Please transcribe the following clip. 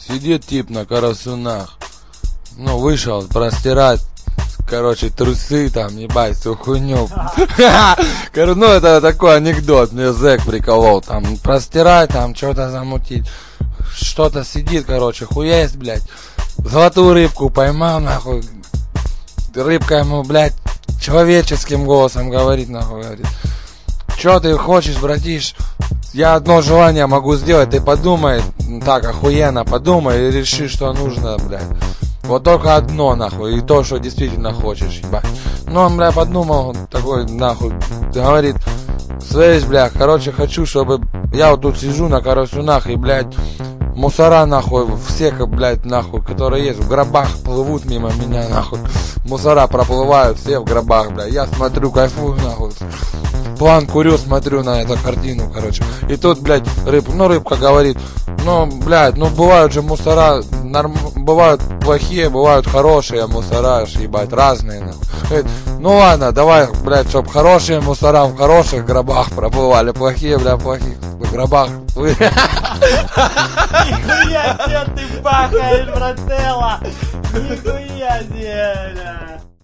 Сидит тип на карасунах. Ну, вышел простирать, короче, трусы там, ебать, всю хуйню. Ну, это такой анекдот, мне зэк приколол. Там, простирать, там, что-то замутить. Что-то сидит, короче, хуясь, блядь. Золотую рыбку поймал, нахуй. Рыбка ему, блядь, человеческим голосом говорит, нахуй, говорит. Чё ты хочешь, братиш? Я одно желание могу сделать, ты подумай, так, охуенно подумай и реши, что нужно, блядь. Вот только одно, нахуй, и то, что действительно хочешь, ебать. Ну, он, бля, подумал, такой, нахуй, говорит, слышь, бля, короче, хочу, чтобы я вот тут сижу на карасунах и, блядь, мусора, нахуй, все, блядь, нахуй, которые есть в гробах, плывут мимо меня, нахуй. Мусора проплывают, все в гробах, блядь. Я смотрю, кайфую, нахуй. План курю, смотрю на эту картину, короче. И тут, блядь, рыбка говорит, ну, блядь, ну, бывают же мусора, бывают плохие, бывают хорошие мусора, ебать, разные, нахуй. Говорит, ну, ладно, давай, блядь, чтоб хорошие мусора в хороших гробах проплывали, плохие, блядь, в плохих гробах. Нихуя себе ты бахаешь, брателла! Нихуя себе, бля!